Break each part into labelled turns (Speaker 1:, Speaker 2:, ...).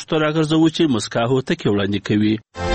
Speaker 1: ته راګرځوو چې مسکا هوتکې وړاندې کوي.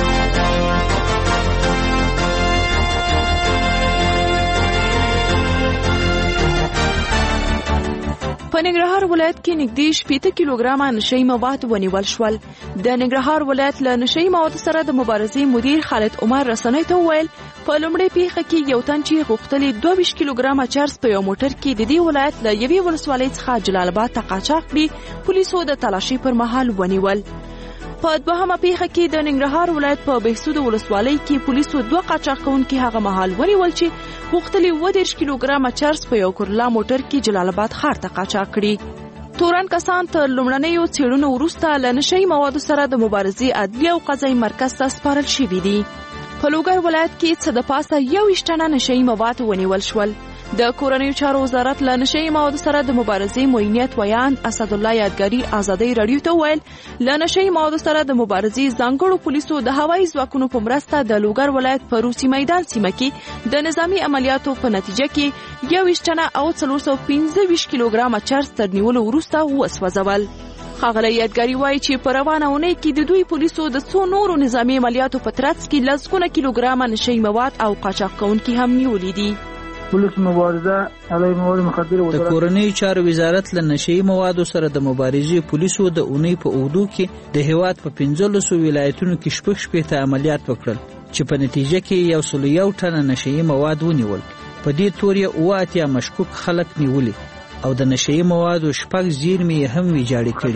Speaker 2: په ننګرهار ولایت کې نږدې 80 کیلوګرامه نشئی مواد ونیول شول. د ننګرهار ولایت له نشئی موادو سره د مبارزې مدیر خالد عمر رسنۍ ته وویل په لومړۍ پیښه کې یو تن چې غوښتلې 22 کیلوګرامه چرس په یو موټر کې د دې ولایت له یوې ولسوالۍ څخه جلال آباد ته قاچاق کړي، پولیسو د تلاشي پر مهال ونیول. په دوهمه پیښه کې د ننګرهار ولایت په بهسود ولسوالۍ کې پولیسو 2 قاچاق کوونکي هغه مهال ونیول چې غوښتلې 20 کیلوګرامه چرس په یو کورلا موټر کې جلال آباد ښار ته قاچاق کړي. تورن کسان تر لومړنیو څېړنو وروسته له نشئی موادو سره د مبارزې عدلي او قضایي مرکز ته سپارل شوي دي. په لوګر ولایت کې څه د پاسه 21 ټنه نشئی مواد ونیول شول. د کورنیو چارو وزارت له نشئی موادو سره د مبارزې معینیت ویاند اسد الله یادګاري ازادۍ رادیو ته ویل له نشئی موادو سره د مبارزې ځانګړو پولیسو د هوایي ځواکونو په مرسته د لوګر ولایت په روسي میدان سیمه کې د نظامی عملیاتو په نتیجه کې 21 ټنه او 415 کیلوګرامه چرس تر نیولو وروسته وسوځول. ښاغلی یادګاري وایي چې په روانه اونۍ کې د دوی پولیسو د څو نورو نظامی عملیاتو په ترڅ کې لسګونه کیلوګرامه نشئی مواد او قاچاق کوونکي هم نیولي دي.
Speaker 3: پولیس مبارزه علیه مواد مخدره
Speaker 4: د کورنیو چارو وزارت له نشئی موادو سره د مبارزې پولیسو د اونۍ په اوږدو کې د هیواد په 15 ولایتونو کې شپږ عملیات وکړل چې په نتیجه کې 101 ټنه نشئی مواد ونیول. په دې تور یې 78 مشکوک خلک نیولي او د نشئی موادو 6 زیرمې هم ویجاړې کړي.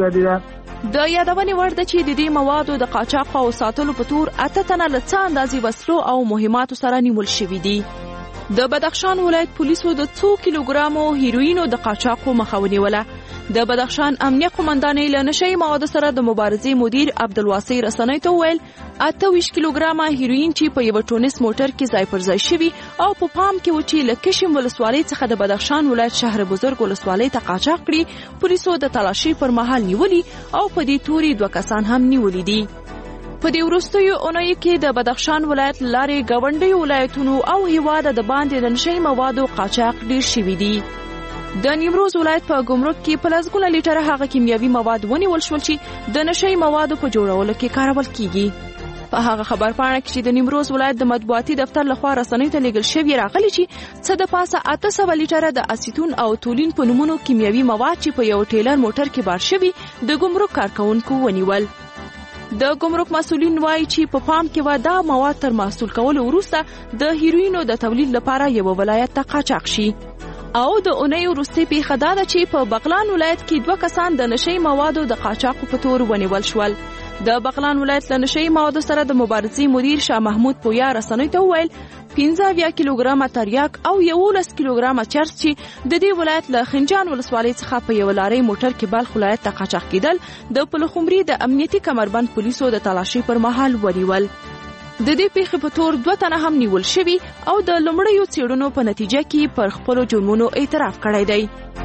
Speaker 2: د یادونې وړ ده چې د دې موادو د قاچاق او ساتلو په تور 8 تنه له څه اندازې وسلو او مهماتو سره نیول شوي دي. د بدخشان ولایت پولیسو د 2 کیلوګرامو هیروینو د قاچاقو مخه ونیوله. د بدخشان امنیه قومندانۍ له نشئی موادو سره د مبارزې مدیر عبدالواسع رسنۍ ته وویل 28 کیلوګرامه هیروین چې په یو ټونس موټر کې ځای پر ځای شوي او په پام کې و چې له کشم ولسوالۍ څخه د بدخشان ولایت شهر بزرګ ولسوالۍ ته قاچاق کړي، پولیسو د تلاشي پر مهال نیولي او په دې توري 2 کسان هم نیولي دي. په دې وروستیو اونیو کې د بدخشان ولایت لارې ګاونډي ولایتونو او هیواد د باندې د نشئی موادو قاچاق ډیر شوي دي. د نیمروز ولایت په ګمرک کې په لسګونه لیټره هغه کیمیاوي مواد ونیول شول چې د نشئی موادو په جوړولو کې کارول کیږي. په هغه خبرپاڼه کې چې د نیمروز ولایت د مطبوعاتي دفتر لخوا رسنۍ ته لیږل شوی راغلي چې څه د پاسه 800 لیټره د اسیتون او تولین په نومونو کیمیاوي مواد چې په یو ټیلر موټر کې بار شوي د ګمرک کارکونکو ونیول. د ګمرک مسؤلین وایي چې په پام کې و دا مواد تر محصول کولو وروسته د هیروینو د تولید لپاره یو ولایت ته قاچاق شي. او د اونۍ وروستۍ پیښه دا ده چې په بغلان ولایت کې 2 کسان د نشئی موادو د قاچاقو په تور ونیول شول. د بغلان ولایت له نشئی موادو سره د مبارزې مدیر شاه محمود پویا رسنۍ ته وویل 15 کیلوګرامه تریاک او 11 کیلوګرامه چرس چې د دې ولایت له خنجان ولسوالۍ څخه په یو لارۍ موټر کې بلخ ولایت ته قاچاق کېدل د پلخمري د امنیتي کمربند پولیسو د تلاشي پر مهال ونیول. د دې پیښې په تور 2 تنه هم نیول شوي او د لومړیو څېړنو په نتیجه کې پر خپلو جرمونو اعتراف کړی دی.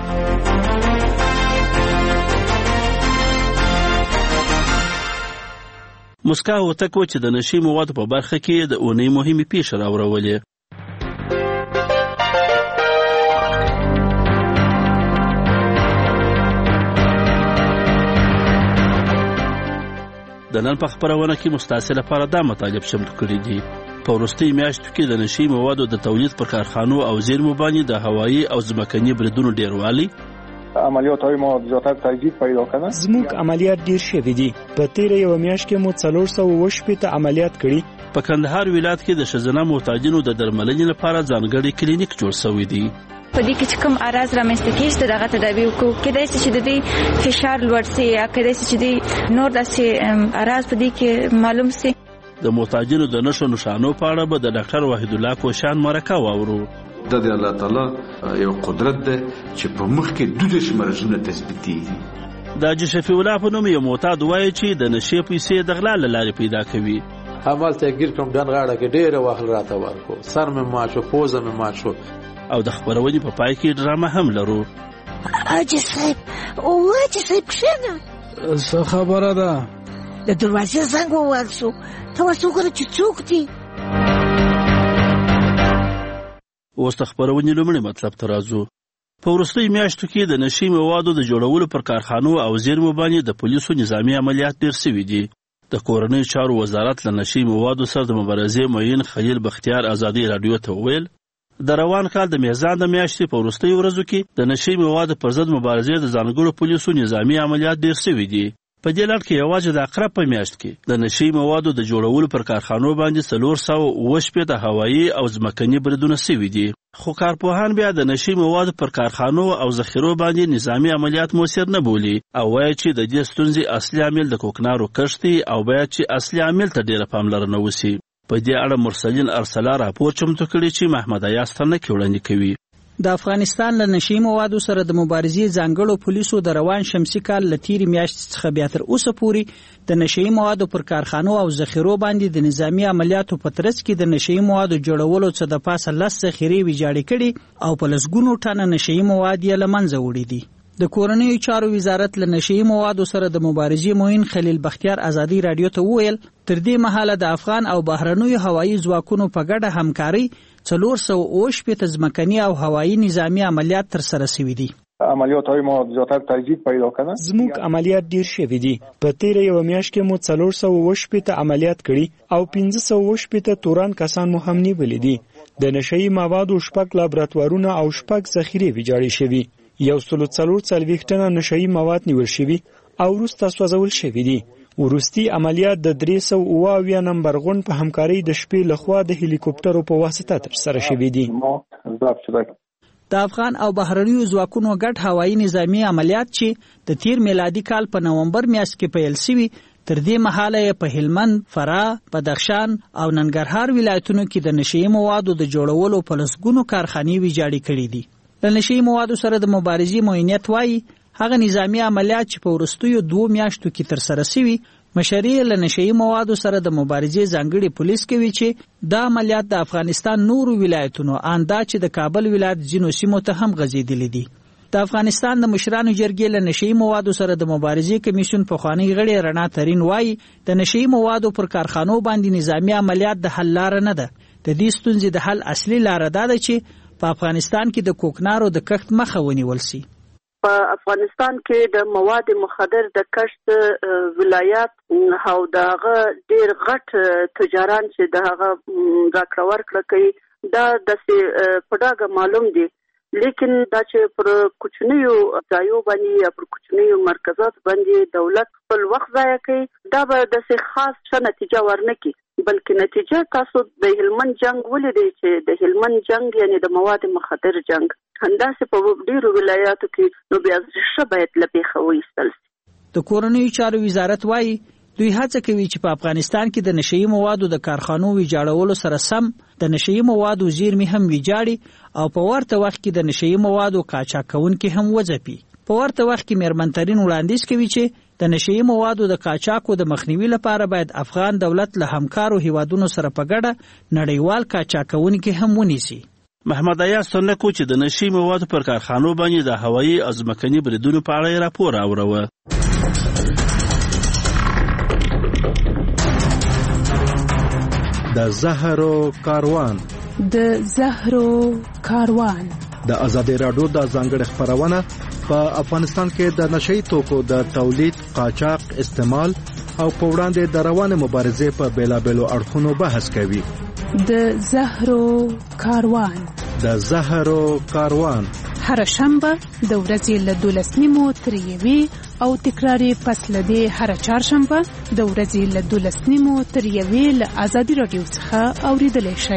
Speaker 1: مسکا هوتک چې د نشئی موادو په برخه کې د اونۍ مهمې پیښې راوړولې. د نن په خبرونه کې مستعصي لپاره دا مطالب شامل کړي دي. په وروستیو میاشتو کې د نشئی موادو د تولید پر کارخانو او زیرمو باندې د هوایي او ځمکني بریدونو ډیروالی
Speaker 5: عملیات‌های ما زیاتر تجدید پیدا کردن.
Speaker 6: زموږ عملیات ډیر شوي دي. په تیره یو میاشت کې مو 418 عملیات کړي.
Speaker 1: په کندهار ولایت کې د ښځینه محتاجینو د درملنې لپاره ځانګړي کلینیک جوړ شوی دی.
Speaker 7: په دې کې چې کوم اعراض رامنځته کېږي دغه تداوی وکړو، کېدای شي چې د دې فشار لوړ شي یا کېدای شي چې د نور داسې اعراض په دې کې معلوم شي.
Speaker 1: د محتاجینو د نښو نښانو په اړه به د ډاکټر وحید الله کوشان مرکه واورو.
Speaker 8: د الله تعالی یو قدرت ده چې په مخ کې 12 مرزونه تثبیتېږي.
Speaker 1: د جشفی الله په نوم یو معتاد وایي چې د نشې پیسې د غلا له لارې پیدا کوي.
Speaker 9: همالته ګیر کوم دن غاړه کې ډېره واخل راته ورکو، سر مې ماچو، پوزه مې ماچو.
Speaker 1: او د خبرونې په پای کې ډرامه هم لرو.
Speaker 10: حاجي صاحب کښېنه.
Speaker 11: څه خبره ده؟
Speaker 10: د دروازې زنګ ووهل شو، ته ورته وګوره چې څوک دي.
Speaker 1: اوس د خبرونې لومړی مطلب ته راځو. په وروستیو میاشتو کې د نشي موادو د جوړولو پر کارخانو او زیرمو باندې د پولیسو نظامي عملیات ډېر سوي دي. د کورنیو چارو وزارت له نشي موادو سره د مبارزې معین خلیل بختیار ازادي راډیو ته وویل د روان کال د میزان د میاشتې په وروستیو ورځو کې د نشي موادو پر ضد مبارزې د ځانګړو پولیسو نظامي عملیات ډېر سوي دي. په دې لړ کې یوازې د اقرب په میاشت کې د نشي موادو د جوړولو پر کارخانو باندې 408 هوایي او ځمکني بریدونه سوي دي. خو کارپوهان بیا د نشي موادو پر کارخانو او ذخیرو باندې نظامي عملیات موثر نه بولي او وایي چې د دې ستونزې اصلي عامل د کوکنارو کښت دی او باید چې اصلي عامل ته ډېره پاملرنه وشي. په دې اړه مرسلین ارسلا راپور چمتو کړی چې محمد ایاز ترنک وړاندې کوي.
Speaker 4: د افغانستان له نشي موادو سره د مبارزې ځانګړو پولیسو د روان شمسي کال له تیرې میاشتې څخه بیا تر اوسه پورې د نشي موادو پر کارخانو او ذخیرو باندې د نظامي عملیاتو په ترڅ کې د نشي موادو جوړولو څخه د پاسه 10 ذخیرې ویجاړې کړي او په لسګونو ټنه نشي مواد یې له منځه وړي دي. د کورنیو چارو وزارت له نشي موادو سره د مبارزې معین خلیل بختیار ازادي راډیو ته وویل تر دې مهاله د افغان او بهرنیو هوایي ځواکونو په ګډه همکاري 408 ځمکني او هوایي نظامي عملیات تر سره شوي دي.
Speaker 5: عملیات‌های ما زیاتر تجدید پیدا کنه.
Speaker 6: زموږ عملیات ډیر شوي دي. په تیر یو میاشت کې مو 408 عملیات کړي او 508 توران کسان مو هم نیولي دي. د نشئی موادو 6 لابراتوارونه او 6 ذخیرې ویجاړې شوي. 140 ټنه نشئی مواد نیول شوي او وروسته سوځول شوي دي. وروستي عملیات د 308 نمبر غون په همکاري د شپې لخوا د هلیکوپټرو په واسطه تر سره شوي دي. د افغان او بهرنیو ځواکونو ګډ هوایي نظامي عملیات چې د تیر میلادي کال په نومبر میاشت کې پیل شوي تر دې مهاله په هلمند، فراه، بدخشان او ننګرهار ولایتونو کې د نشئی موادو د جوړولو په لسګونو کارخانې ویجاړې کړي دي. د نشئی موادو سره د مبارزې معینیت وایي هغه نظامی عملیات چې په وروستیو 2 میاشتو کې تر سره شوي مشرې له نشئی موادو سره د مبارزې ځانګړي پولیس کوي چې دا عملیات د افغانستان نورو ولایتونو اندا چې د کابل ولایت ځینو سیمو ته هم غځېدلي دي. د افغانستان د مشرانو جرګې له نشئی موادو سره د مبارزې کمیشن پخوانی غړي رڼا ترین وایي د نشئی موادو پر کارخانو باندې نظامی عملیات د حل لار نه ده. د دې ستونزې د حل اصلي لار دا ده چې په افغانستان کې د کوکنارو د کښت مخه ونیول شي.
Speaker 12: په افغانستان کې د مواد مخدر د کښت ولایت او دغه ډیر غټ تجاران چې دغه راکړه ورکړه کوي دا د پډاګه معلوم دي لیکن دا چې پر کوچنیو ځایو باندې یا پر کوچنیو مرکزات باندې دولت خپل وخت ضایع کوي دا به د خاص څه نتیجه ورنکي بلکې نتیجه تاسو د هلمند جنگ ولیدئ چې د هلمند جنگ یعنی د مواد مخدر جنگ همداسې په ډیرو ولایاتو کې نو بیا ښه باید له پیښه وایستل شي.
Speaker 4: د کورنیو چارو وزارت وایي دوی هڅه کوي چې په افغانستان کې د نشئی موادو د کارخانو ویجاړولو سره سم د نشئی موادو زیرمې هم ویجاړي او په ورته وخت کې د نشئی موادو قاچاق کوونکي هم وځپي. په ورته وخت کې مېرمنترین وړاندیز کوي چې د نشئی موادو د قاچاقو د مخنیوي لپاره باید افغان دولت له همکارو هیوادونو سره په ګډه نړیوال قاچاق کوونکي هم ونیسي.
Speaker 1: محمد ایاز ترنک چې د نشئی موادو پر کارخانو باندې د هوایي او ځمکني بریدونو په اړه راپور اوروه.
Speaker 13: د زهرو کاروان د ازادي راډیو د ځانګړي خبرونه په افغانستان کې د نشئی توکو د تولید، قاچاق، استعمال او په وړاندې د روانه مبارزې په بیلابېلو اړخونو بحث کوي.
Speaker 14: د زهرو کاروان هر شنبه د ورځې له 12:30 تر 1 او تکراری پس لدی هر چهارشنبه د ورځې له 12:30 تر 1 له ازادي راډیو څخه اوریدلای شئ.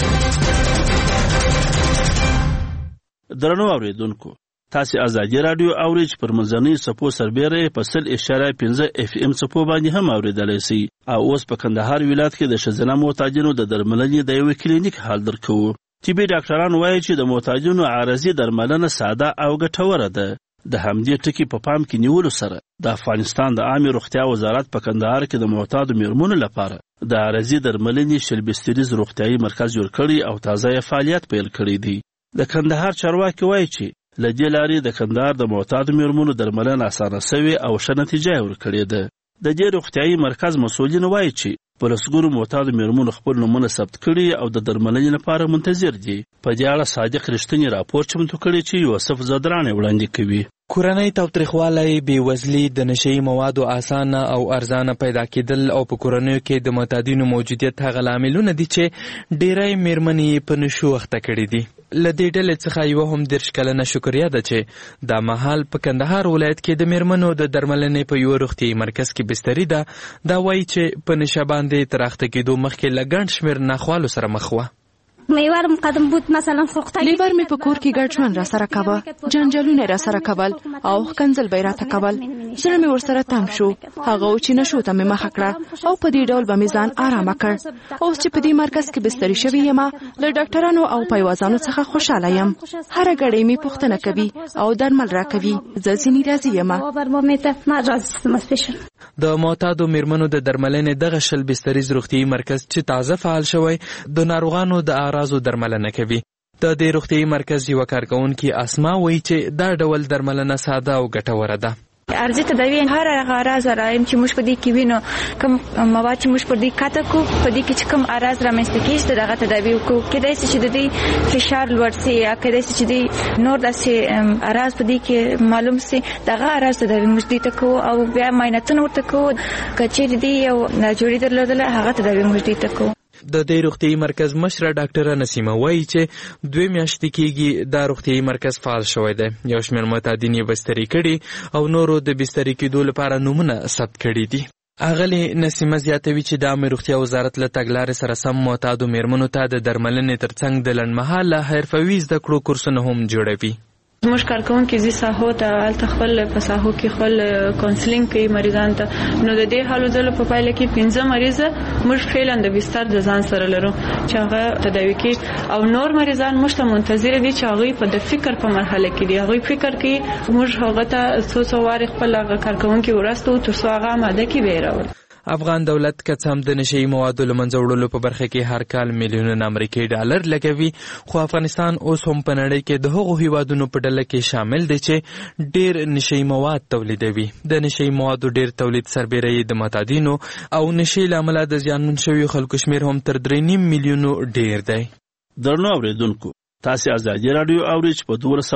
Speaker 1: درنو اوریدونکو تاسو ازادي راډیو اورئ چې پر منځنۍ صفو سربېره په 0.5 FM صفو باندې هم اوریدلای شئ. او اوس په کندهار ولایت کې د ښځینه محتاجینو د درملنې د یو کلینیک حال درکو. طبي ډاکټران وایي چې د محتاجینو عارضي درملنه ساده او ګټوره ده. د همدې ټکي په پام کې نیولو سره د افغانستان د عامه روغتیا وزارت په کندهار کې د معتادو میرمنو لپاره د عارضي درملنې شلبستریز روغتیايي مرکز جوړ کړی او تازه فعالیت پیل کړی دی. د کندهار چارواکي وایي چې لدې لارې د کندهار د معتادو میرمنو درملنه اسانه شوې او ښه نتیجه ورکړې ده. د دې روغتیايي مرکز مسؤلین وایي چې په لسګونو معتادو مېرمنو خپل نومونه ثبت کړي او د درملنې لپاره منتظر دي. په دې اړه صادق رښتینی راپور چمتو کړی چې یوسف زدران وړاندې کوي.
Speaker 15: کورنۍ تاوتریخوالی، بېوزلي، د نشهیي موادو اسانه او ارزانه پیدا کېدل او په کورنیو کې د معتادینو موجودیت هغه لاملونه دي چې ډېری مېرمنې په نشو اخته کړي دي. له دې ډلې څخه یوه هم 30 کلنه شکریه ده چې دا مهال په کندهار ولایت کې د مېرمنو د درملنې په یوه روغتیایي مرکز کې بستري ده. دا وایي چې په نشه باندې تر اخته کېدو مخکې له ګڼ شمېر ناخوالو سره مخ وه.
Speaker 16: میوارم قدم بود مثلا خوختگی
Speaker 2: لیبر می په کور کې ګډ ژوند را سره کاوه، جنجالونه را سره کول او ښکنځل به یې راته کول. زړه مې ورسره تنګ شو. هغه و چې نشو ته مې مخه کړه او په دې ډول به مې ځان ارامه کړ. اوس چې په دې مرکز کې بستري شوې یم، له ډاکټرانو او پیوازانو څخه خوشحاله یم. هره ګړۍ مې پوښتنه کوي او درمل راکوي. زه ځینې راضي یم.
Speaker 15: د معتادو مېرمنو د درملنې دغه شل بستریز روغتیایي مرکز چې تازه فعال شوی د ناروغانو د اعراضو درملنه کوي. د دې روغتیایي مرکز یوه کارکوونکې اسما وایي چې دا ډول درملنه ساده او ګټوره ده.
Speaker 7: ارزي تداوی هر هغه اعراض رایم چې موږ په دې کې وینو، کوم مواد چې موږ په دې کاته کو په دې کې چې کوم اعراض رامنځته کېږي دغه تداوی وکړو. کېدای شي چې د دې فشار لوړ سي یا کېدای شي چې د نور داسې اعراض په دې کې معلوم سي، دغه اعراض تداوی موږ دې ته کوو او بیا معاینتونه ورته کوو. که چېرې دې یو ناجوړي درلودله هغه تداوی موږ دې ته کوو.
Speaker 15: د دې روغتیایي مرکز مشره ډاکټره نسیمه وایي چې 2 میاشتې کېږي دا روغتیایي مرکز فعال شوی دی. یو شمېر معتادین یې بستري کړي او نورو د بستري کېدو لپاره نومونه ثبت کړي دي. اغلې نسیمه زیاتوي چې د عامه روغتیا وزارت له تګلارې سره سم معتادو مېرمنو ته د درملنې ترڅنګ د لنډمهاله حرفوي زده کړو کورسونه هم جوړوي.
Speaker 17: زموږ کارکوونکي ځي ساحو ته، هلته خپل په ساحو کې خپل کونسلینګ کوي مریضانو ته. نو د دې هلو ځلو په پایله کې 15 مریضه موږ فعلا د بستر د ځان سره لرو چې هغه تداوي کوي او نور مریضان موږ ته منتظر دي چې هغوی په د فکر په مرحله کې دي. هغوی فکر کوي موږ هغه ته څو وارې خپل هغه کارکوونکي ورستو تر څو هغه اماده کړي به یې راوړي.
Speaker 15: افغان دولت که څه هم د نشهیي موادو له منځه وړلو په برخه کې هر کال میلیونونه امریکایي ډالر لګوي، خو افغانستان اوس هم په نړۍ کې د هغو هیوادونو په ډله کې شامل دی چې ډېر نشهیي مواد تولیدوي. د نشهیي موادو ډېر تولید سربیره یې د معتادینو او نشې له امله د زیانمن شویو خلکو شمېر هم تر 3.5 میلیونو ډېر دی.
Speaker 1: درنو اورېدونکو، تاسې ازادي راډیو اورئ چې په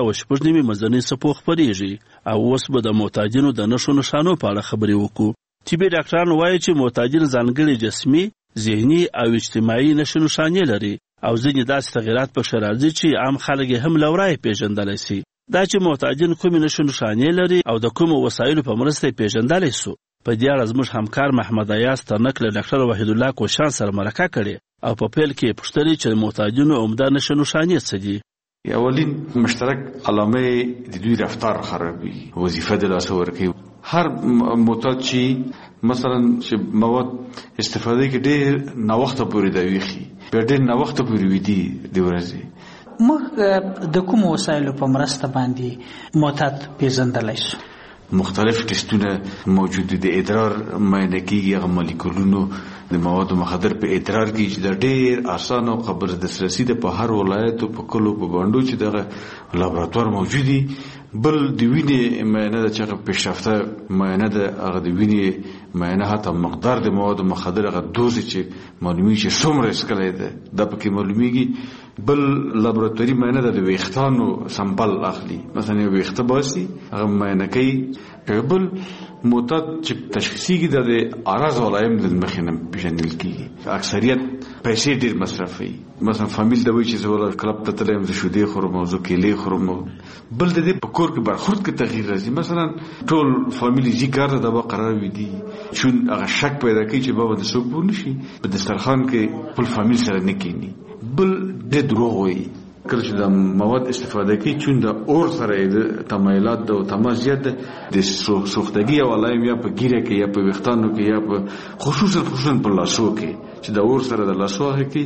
Speaker 1: 206 مزني څپو خپرېږي او اوس به د معتادینو د نښو نښانو په اړه خبرې وکړو. طبي ډاکټران وایي چې معتادین ځانګړي جسمي، ذهني او اجتماعي نښې نښانې لري او ځینې داسې تغیرات پکښې راځي چې عام خلک یې هم له ورایه پېژندلی سي. دا چې معتادین کومې نښې نښانې لري او د کومو وسایلو په مرسته یې پېژندلی سو، په دې اړه زموږ همکار محمد ایاز ترنک له ډاکټر وحیدالله کوشان سره مرکه کړې او په پیل کې یې پوښتلې چې د معتادینو عمده نښې نښانې څه دي.
Speaker 8: اولین مشترک علامه د دوی رفتار خرابوي، وظیفه د لاسه ورکوي. هر معتاد چې مثلا چې مواد استفاده کې ډېر ناوخته پورې دا ویخي، بیا ډېر ناوخته پورې ویدي د ورځې.
Speaker 4: موږ د کومو وسایلو په مرسته باندې معتاد پیژندلی شو؟
Speaker 8: مختلف ټیسټونه موجود دي. د ادرار معاینه کېږي، هغه مالیکولونو د موادو مخدر په ادرار کې چې دا ډېر اسانه او قابل دسترسي ده. په هر ولایت او په کلو په بانډو چې دغه لابراتوار موجود دي. بل د وینې معاینه ده چې هغه پیشرفته معاینه ده. هغه د وینې معاینه حتی مقدار د موادو مخدر هغه دوزې چې معلومیږي چې څومره څکلی ده دا پکې معلومیږي. بل لابراتواري معاینه ده، د ویښتانو سمپل اخلي، مثلا یو ویښته باسي هغه معاینه کوي. بل معتاد چې تشخیصیږي دا د اعراض علایم د مخې نه پېژندل کېږي. اکثریت پیسې ډېر مصرفوي. مثلا فامیل ته وایي چې زه ولا کلب ته تللی یم، زه شیدې خورم او زه کیلې خورم. بل د دې په کور کې برخورد کې تغییر راځي. مثلا ټول فامیل ځي کار ته، دا به قرار ویدي چون هغه شک پیدا کوي چې بابا د څوک پوه نه شي په دسترخوان کې خپل فامیل سره نه کښېني. بل د دروغ وایي کله چې د مواد استفاده کوي چون د اور سره د تمایلات او تماس زیات ده. د سوختګي او علایم یا په ګیره کې یا په ویښتانو کې یا په خصوصا په لاسو کې چې د اور سره د لاسو هغه کې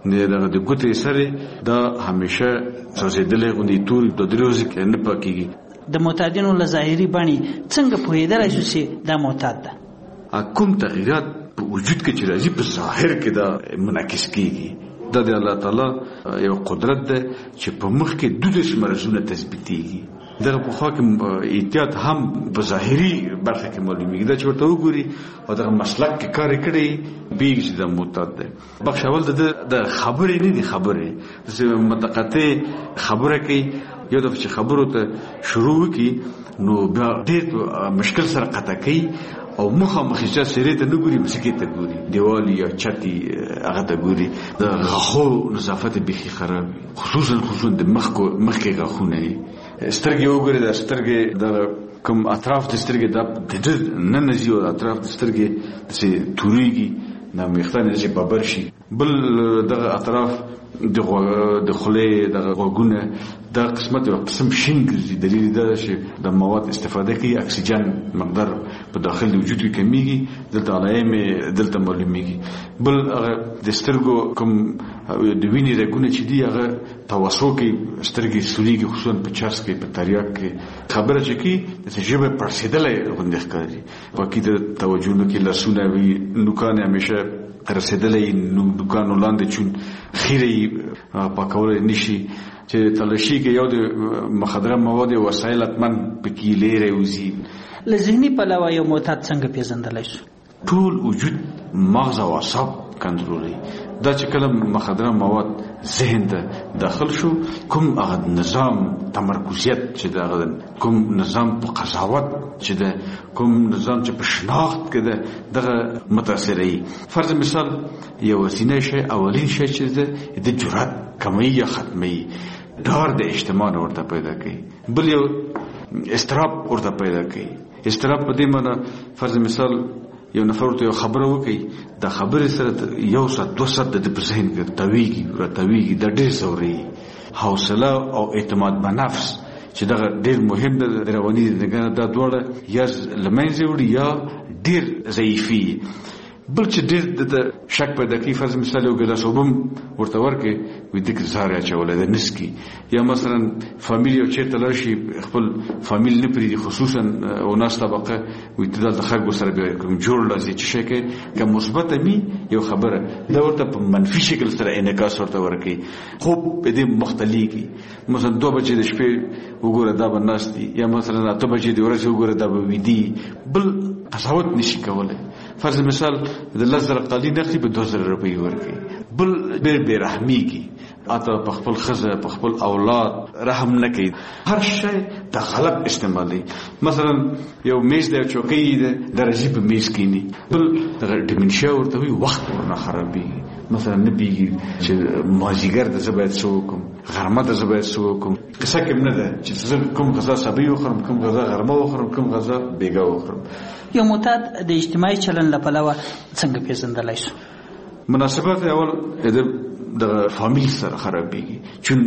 Speaker 8: د ګوتې سره دا همیشه سوځېدلې غوندې تور د دروځي کې نه پاکيږي.
Speaker 4: د معتادینو له ظاهري بڼې څنګه پوهېدلی شو چې دا معتاد ده؟
Speaker 8: کوم تغییرات په وجود کې چې راځي په ظاهر کې دا منعکس کېږي. دا د الله تعالی یو قدرت ده چې په مخ کې 12 مرزونه تثبیتېږي. دغه په خوا کې احتیاط هم په ظاهري برخه کې معلومیږي دا چې ورته وګوري او دغه مسلک کې کار کړی بیګ چې د معتاد دی. بخش اول د خبرې نه دي، خبرې چې متقطع خبره کوي، یو دفعه چې خبرو ته شروع وکړي نو بیا ډېر مشکل سره قطع کوي او مخامخ چې سری ته نه ګوري، مسکې ته ګوري، دیوال یا چتي هغه ته ګوري. د غاښو نظافت بيخي خراب، خصوصا د مخکې غاښونه سترګې وګوري، د سترګې د کوم اطراف د سترګې د نن نزي او اطراف د سترګې چې توريږي نه مختانه چې ببر شي. بل دغه اطراف د خولې د غوګونه د قسمت یو قسم شین ګرځي. دلیل دا چې د مواد استفاده کوي، اکسیجن مقدار په داخل وجود کې کمیږي، دلته علایمه دلته معلومیږي. بل هغه د سترګو کوم د وینې رګونه چې دی هغه توسو کې سترګې سوريږي، خصوصا په چاس کې په تریاک کې خبره چې کی د ژبه پرسیدلې غونډه ښکاري. باقي د توجه نه کې لاسونه وی نوکان همیشه رسیدلې نو دکانو لاندې چون خیره پاکول نشي چې تلشي کې یو د مخدره مواد او وسایل اتمن پکې لري وزي.
Speaker 4: لذهني پلوه یو معتاد څنګه پیژندلای شو؟
Speaker 8: ټول وجود مغز او اعصاب کنټرولوي. دا چې کله مخدره مواد ذهن ته داخل شو، کوم هغه نظام تمرکزیت چې دا کوم نظام په قضاوت چې دا کوم نظام چې په شناخت کې دا دغه متاثرې. فرض مثال یو وسینه شي، اولین شي چې د جرأت کمی یا ختمي، ډار د اجتماع ورته پیدا کوي. بل یو استراب ورته پیدا کوي. استراب په دې معنی فرض مثال یو نفر ته یو خبره وکي، دا خبره سره یو سات دو سات د ذهن کې تاویږي د ډېر زوري. حوصله او اعتماد په نفس چې دا ډېر مهم دی رواني دغه دا دوړه یا لمنځه وړي یا ډېر ضعیفي. بل چې ډېر د شک پیدا کوي، فرض مثال یو ګلاس وبم ورته ورکې وي د زاریا چولې د نسکی، یا مثلا فامیل یو چیرته لرشي خپل فامیل نه پریدي، خصوصا او ناس طبقه وي د خلکو سره به کوم جوړ لازم چې شي کې کوم مثبت می یو خبره دا ورته په منفي شکل سره انعکاس ورته ورکي. خو په دې مختلفي مثلا 2 بجې د شپې وګوره دا بناستي، یا مثلا 8 بجې د ورځې وګوره دا به ودی. بل قضاوت نشي کولای. فرض مثال د لزر قالی نخلی به 2000 روپۍ ورکي. بل بے رحمیږي، اته په خپل خزه په خپل اولاد رحم نه کوي، هر شی د غلط استعمالي. مثلا یو میز د چوکۍ د درجه په میز کینی، بل د ډیمنشیا ورته وي وخت ورنه خرابي. مثلا نبی چې مازیګر د زبایت سو کوم، غرمه د زبایت سو کوم، قصه کوم نه ده چې کوم غذا صبي وخورم، کوم غذا غرمه وخورم، کوم غذا بیګا وخورم.
Speaker 4: یو معتاد د اجتماعي چلن لپاره څنګه پیژندلای شو؟
Speaker 8: مناسبات اول د فامیل سره خرابېږي، چون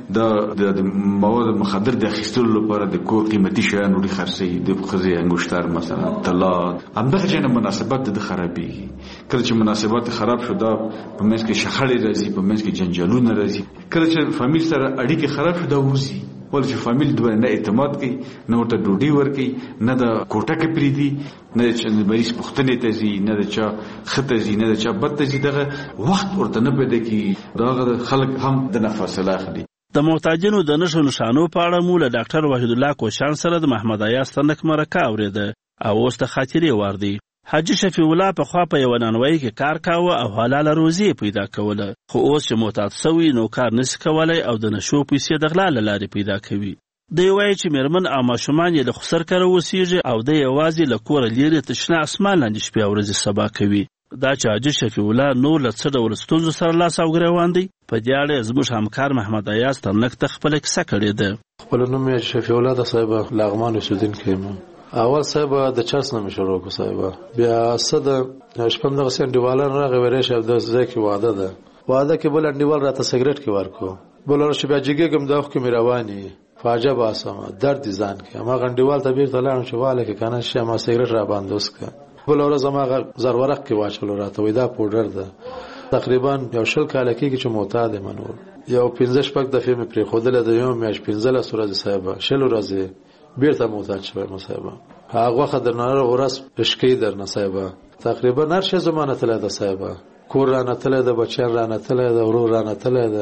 Speaker 8: د مواد مخدر د اخیستلو لپاره د کور قیمتي شیان وړي خرڅي، د خزي انګشتر مثلا طلا، همدغه جنه مناسبات د خرابېږي. کله چې مناسبات خراب شو دا په منځ کې شخړې راځي، په منځ کې جنجالونه راځي. کله چې فامیل سره اړیکې خراب شو دا وځي، ولې چې فامیل دوی نه اعتماد کوي، نه ورته ډوډۍ ورکوي، نه د کوټه کې پریدي، نه چې مریض پوښتنې ته ځي، نه د چا خطه ځي، نه د چا بد ته ځي. دغه وخت ورته نه پیدا کیږي. دغه خلک هم د نفاصله اخلي.
Speaker 1: د محتاجینو د نشو نشانو په اړه مو له ډاکټر وحید الله کوشان سره د محمد ایاز تنک مرکه اوریده او اوس د خاطرې واردی. حاجی شفیع الله په خوا په یو نانوایی کې کار کاوه او حلاله روزي پیدا کوله، خو اوس چې معتاد سوی نو کار نشي کولای او د نشو پیسې د غلا لارې پیدا کوي. دی وایي چې میرمن او ماشومان یې له خسر کړه وسیږي او د یوازې له کوره لیرې تشنه اسمان لاندې شپې او ورځې سبا کوي. دا چې حاجی شفیع الله نور له څه ډول ستونزو سره لاس او ګریوان دی، په دې اړه زموږ همکار محمد ایاز تنک ته خپله کیسه کړې ده.
Speaker 9: خپل نوم یې شفیع الله د صاحب لغمان اوسیدونکی یم. اول صاحب د چرس نه شروع کو صاحب، بیا صد شپم دغه سندیوالان راغی ورشه د ځکه واده کې بل انډیوال راته سیګریټ کې ورکو، بل ورشه بیا جګګم د وخت کې رواني فاجعه باسمه درد ځان کې ما غنډیوال ته بیرته لاړم چې واله کې کنه شه ما سیګریټ را باندوس ک، بل ورځ ما زرورق کې واچول راته وې دا پودر ده. تقریبا یو شل کال کې چې معتاد منور یو 15 شپږ دفعه مې پرې خودله د یوم میاش 15 ورځې صاحب شل ورځې بیرته معتاد شوم صاحب. هغه خدای نه ورس پشکی در نه صاحب تقریبا هر شي زمانه تله ده صاحب، کور رانه تله ده، بچیان رانه تله ده، ورور رانه تله ده،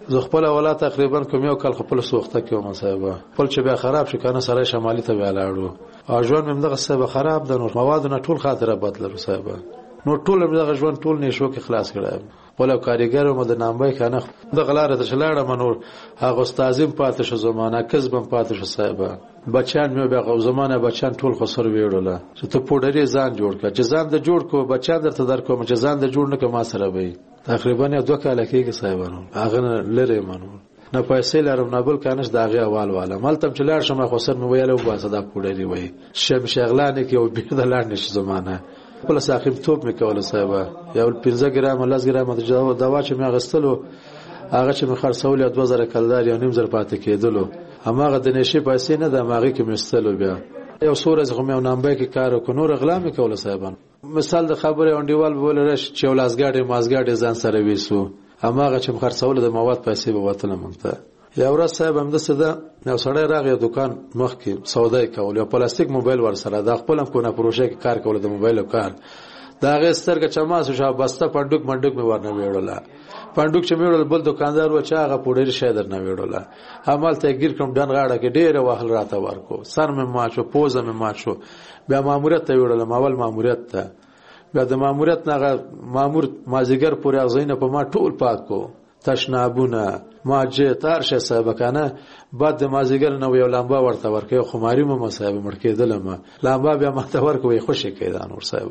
Speaker 9: زه خپل اولاد تقریبا کوم یو کال خپل سوخته کوم صاحب خپل چې بیا خراب شي کنه سره شمالي ته بیا لاړو او ژوند مې دغه صاحب خراب د نور مواد نه ټول خاطره بدلو صاحب نو ټول دغه ژوند ټول نشو کې خلاص کړم ولا کاریګر مو د نامبای کنه د غلاره د شلاړه منور هغه استادیم پاتې شو زمانہ کسبم پاتې شو صاحب بچان مې به زمانہ بچان ټول خسر ویړله چې ته پوډری ځان جوړ کړ چې ځان د جوړ کو بچان درته در کوم چې ځان د جوړ نه کوم سره وي تقریبا 2 کال کېږي صاحبانو هغه لری منو نه پیسې لرم نه بل کانش داغه اول والا مالتم چې لاړ شم خسر مې ویلو واسه دا پوډری وي شغلانه کې او بیر د لاړ نشي زمانہ خپل ساقیم توپ مې کول صاحب یو 15 ګرام 10 ګرام د دوا چې مې غستلو هغه چې مې خرڅول 2000 کلدار یا نیم زر پاتې کېدلو هماغه د نشي پیسې نه د ماغي کې مستلو بیا یو سورې زغم یو نامبای کې کار وکړو رغلا مې کول صاحبان مثال د خبره اونډیوال بوله رش چې ولاسګاډي مازګاډي ځان سره وېسو هماغه چې خرڅول د مواد پیسې به وته مونته یا ورځ صاحب هم د صدا یو سړی راغی دکان مخ کې سودای کول یو پلاستیک موبایل ور سره د خپل هم کونه پروژه کې کار کول د موبایل کار دا غي سترګه چماسو شاه بسته پندوک منډوک مې ورنه ویړله پندوک چې ویړل بل دکاندار و چې هغه پوډری شیدر نه ویړله عمل ته ګیر کوم ډن غاړه کې ډیره وهل راته ورکو سر مې ماچو پوزه مې ماچو بیا ماموریت ته ویړل ماول ماموریت ته بیا د ماموریت نه مامور مازیګر پورې ازینه په ما ټول پاکو تشنابونه ماجه تارشه صاحب کنه بعد د مازیګر نو یو لامبا ورته ورکه خماري مو صاحب مړ کېدل ما لامبا بیا ماته ورکوي خوشی کېدان ور صاحب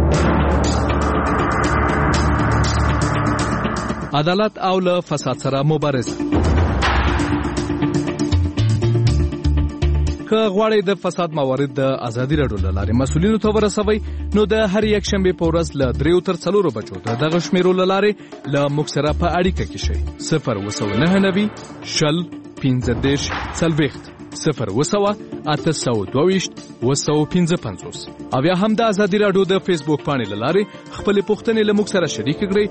Speaker 15: عدالت او له فساد سره مبارزه که غواړئ د فساد موارد د ازادي راډیو له لارې مسؤلینو ته ورسوئ نو د هر یک شنبې په ورځ له 3 تر 4 بجو د دغه شمیرو له لارې له موږ سره په اړیکه کې شئ 029 شل 15 40 0 او یا هم د ازادي راډیو د فیسبوک پاڼې له لارې خپل پوښتنې له موږ سره شریک کړئ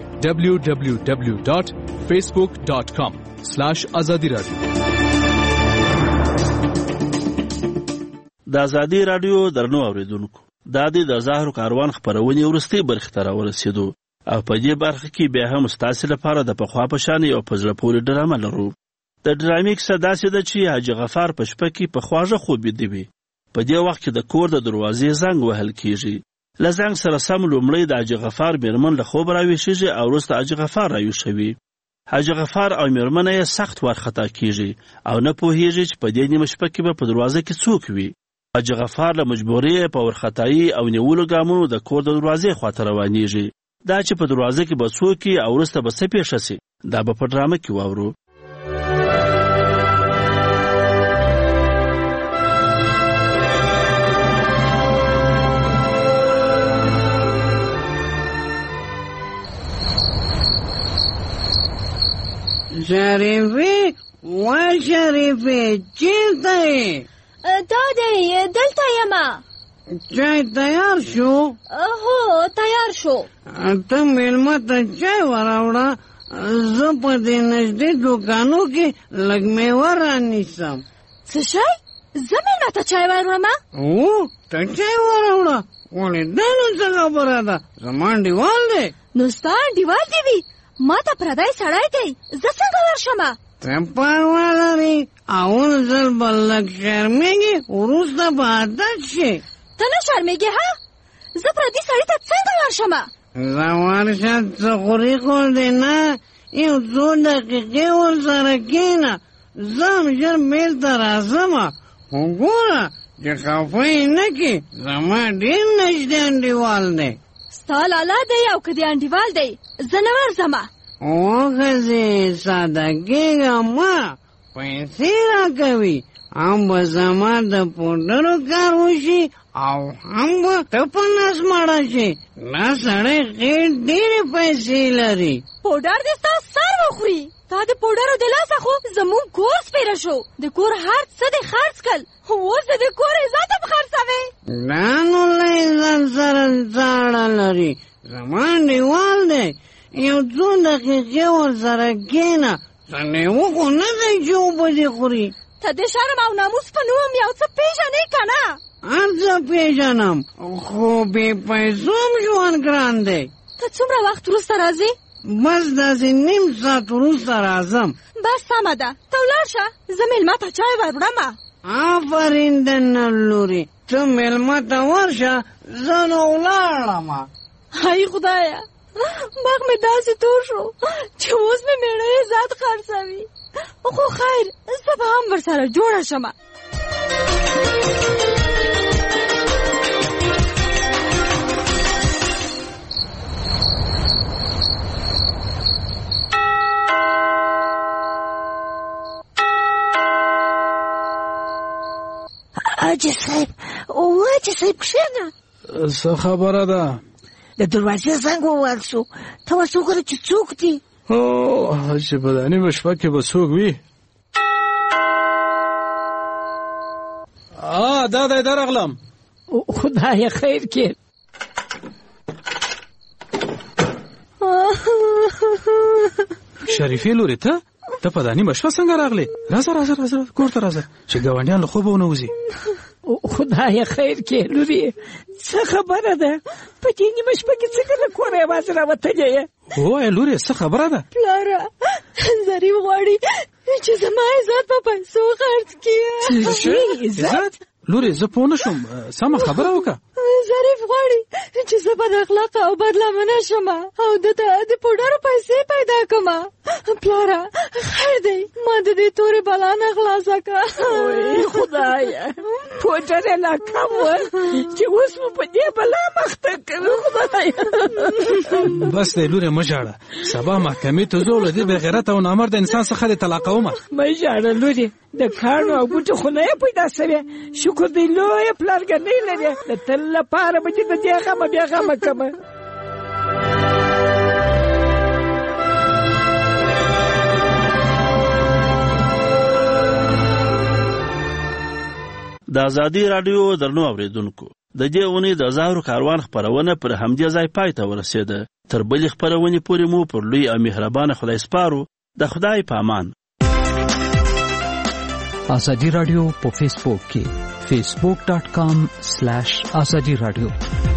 Speaker 15: www.facebook.com/azadiradio
Speaker 1: د ازادي راډیو درنو اوریدونکو دا د ظاهر کاروان خبرونه ورستي برخه تر ورسېدو او په دې برخه کې بیا هم ستاسو لپاره د پخوا په شان یو پزله پورې ډرامه لرو د ډرامې کیسه داسې ده چې حاجي غفار په شپه کې په خواږه خوب دی په دې وخت کې د کور د دروازې زنګ وهل کیږي له زنګ سره سم لومړی د حاجي غفار میرمن له خوب راویښیږي او وروسته حاجي غفار راویښوي حاجي غفار او میرمن یې سخت وارخطا کیږي او نه پوهیږي چې په دې نیمه شپه کې به په دروازه کې څوک وي حاجي غفار له مجبورۍ په ورختایي او نیولو ګامونو د کور د دروازې خواته روانېږي دا چې په دروازه کې به څوک او وروسته به څه پیښه شي دا به په ډرامه کې واورو
Speaker 10: شریفی و شریفی چیرته ای؟
Speaker 16: دا دی دلته یمه
Speaker 10: چای تیار شو؟
Speaker 16: هو تیار شو
Speaker 10: ته میلمه ته چای وراوړه زه په دې نږدې دوکانو کې لږ میوه رانیسم
Speaker 16: څه شی؟ زه میلمه ته چای وراوړم؟
Speaker 10: هو ته چای وراوړه ولې دا نو څه خبره ده زما انډیوال دی
Speaker 16: نو ستا انډیوال دی وي ما ته پردی سړی دی زه څنګه ورشمه
Speaker 10: ته پروا لري اول ځل به لږ شرمېږي وروسته به عادت شي
Speaker 16: ته نه شرمېږې ها زه پردي سړي ته څنګه ورشمه
Speaker 10: زه ورشه څه خوري خو دې نه یو څو دقیقې ورسره کښېنه زه هم ژر میل ته راځمه خو ګوره چې خفه یې نه کړي زما ډېر نږدې انډیوال دی
Speaker 16: ستا لالا دی او که دې انډیوال دی زه نه ورځمه
Speaker 10: وښځې ساده کېږه مه پیسې راکوي هم به زما د پوډرو کار وشي او هم به ته په نس مړه شي دا سړی خېټ ډېرې پیسې لري
Speaker 16: پوډر دې ستا سر وخوري تا د پوډرو د لاسه خو زموږ کور سپېره شو د کور هر څه دې خرڅ کړل اوس د کور عزت هم خرڅوې
Speaker 10: دا نو له عزت سره څاړه لري زما انډیوال دی یو څو دقیقې ورسره کښېنه څنې وخو نه دی چې اوبه دې خوري
Speaker 16: ته د شرم او ناموس په نوم یو څه پېژنې که نه
Speaker 10: هر څه پېژنم خو بې پیسو هم ژوند ګران دی
Speaker 16: ته څومره وخت وروسته راځې
Speaker 10: بس داسې نیم ساعت وروسته راځم.
Speaker 16: بس سمه ده، ته ولاړ شه، زه مېلمه ته چای وروړم.
Speaker 10: آفرین د نر لورې، ته مېلمه ته ورشه، زه نو ولاړم.
Speaker 16: هی خدایه، مخ مې داسې تور شو چې اوس مې مېړه ذات خرڅوي. خو خیر، زه به هم ورسره جوړه شم.
Speaker 18: حاجي صاحب کښېنه.
Speaker 11: څه خبره ده؟
Speaker 18: د دروازې زنګ ووهل شو، ته ورته وګوره چې څوک دي.
Speaker 11: چې په دا نیمه شپه کې به څوک وي؟ دا دی درغلم.
Speaker 18: خدای خیر کې.
Speaker 11: شریفې لورې، ته په دا نیمه شپه څنګه راغلې؟ راځه کور ته راځه چې ګاونډیان له خوبه ونه وځي.
Speaker 18: خدای خیر کې لورې، څه خبره ده؟ په دې نیمه شپه کې څنګه له کوره یوازې راوتلې یې؟
Speaker 11: وایه لورې، څه خبره ده؟
Speaker 16: پلاره، ظریف غواړي چې زما عزت په پیسو خرڅ کړي.
Speaker 11: عزت؟ لورې زه پوه نه شوم، سمه خبره وکړه.
Speaker 16: ظریف غواړي چې زه بد اخلاقه او بدلمنه شم او دته د پوډرو پیسې پیدا کړم. پلاره خیر دی، ما د دې تورې بلا نه خلاصه کړه.
Speaker 18: خدایه، پوډر یې لا کم ول چې اوس مو په دې بلا مخته کوي. خدایه
Speaker 11: بس دی لورې، مه ژاړه. سبا محکمې ته ځو، له دې بېغیرته او نامرده انسان څخه دې طلاق کومه.
Speaker 18: مه ژاړه لورې، د کاڼو او بوټو خونه یې پیدا شوې. شکر دی لویه پلارګنۍ لرې، د تل لپاره به چې د دې غمه بیا غمه کمه.
Speaker 1: د ازادي راډیو درنو اوریدونکو، د دې اونۍ د زهرو کاروان خپرونه پر همدې ځای پای ته ورسېده. تر بلې خپرونې پورې مو پر لوی او مهربانه خدای سپارو. د خدای په امان.
Speaker 19: ازادي راډیو په فیسبوک کې facebook.com/azadi radio